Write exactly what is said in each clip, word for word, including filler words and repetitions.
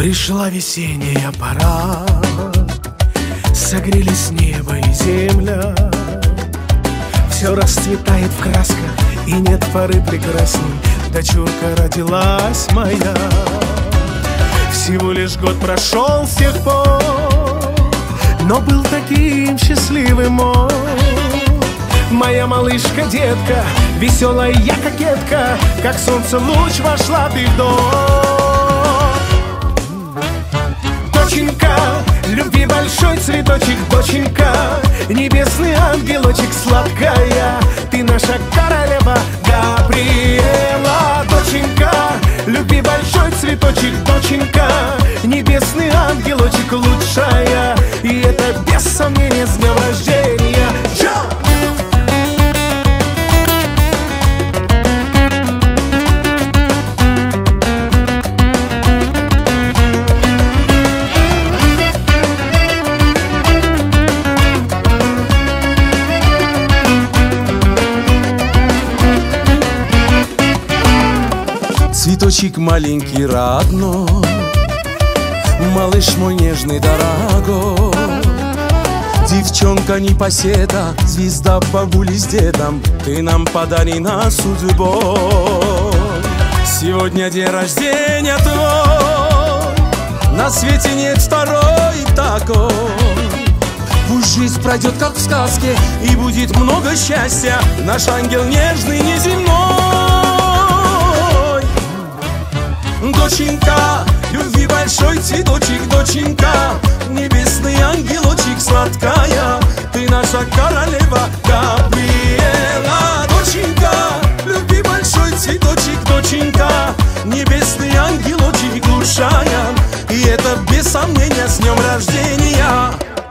Пришла весенняя пора, согрелись небо и земля. Все расцветает в красках, и нет поры прекрасней. Дочурка родилась моя. Всего лишь год прошел с тех пор, но был таким счастливым он. Моя малышка-детка, веселая кокетка, как солнце луч вошла ты в дом. Доченька, любви большой цветочек, доченька, небесный ангелочек, сладкая, ты наша королева Габриэла. Доченька, любви большой цветочек, доченька, небесный ангелочек, лучшая, и это без сомнения с днем рождения. Цветочек маленький родной, малыш мой нежный дорогой, девчонка непоседа, звезда бабули с дедом, ты нам подарена судьбой. Сегодня день рождения твой, на свете нет второй такой. Пусть жизнь пройдет как в сказке, и будет много счастья, наш ангел нежный, неземной. Доченька, любви большой цветочек, доченька, небесный ангелочек, сладкая, ты наша королева Габриэла. Доченька, любви большой цветочек, доченька, небесный ангелочек, лучшая, и это без сомнения с днем рождения.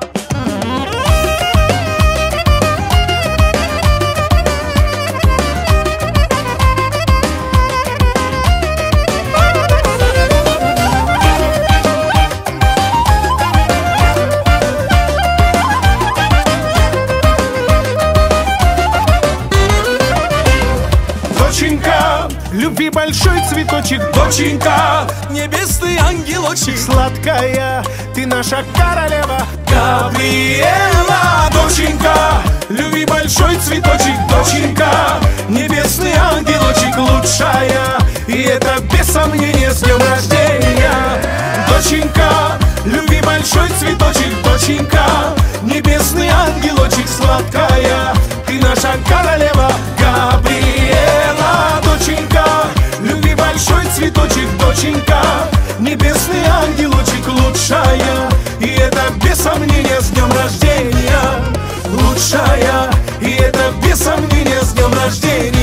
Доченька, любви большой цветочек, доченька, небесный ангелочек, сладкая, ты наша королева Габриэла. Доченька, любви большой цветочек, доченька, небесный ангелочек, лучшая, и это без сомнения с днем рождения. Доченька, любви большой цветочек, доченька, небесный ангелочек, сладкая, ты наша королева Габриэла. Доченька, любви большой цветочек, доченька, небесный ангелочек, лучшая, и это без сомнения с днем рождения. Лучшая, и это без сомнения с днем рождения.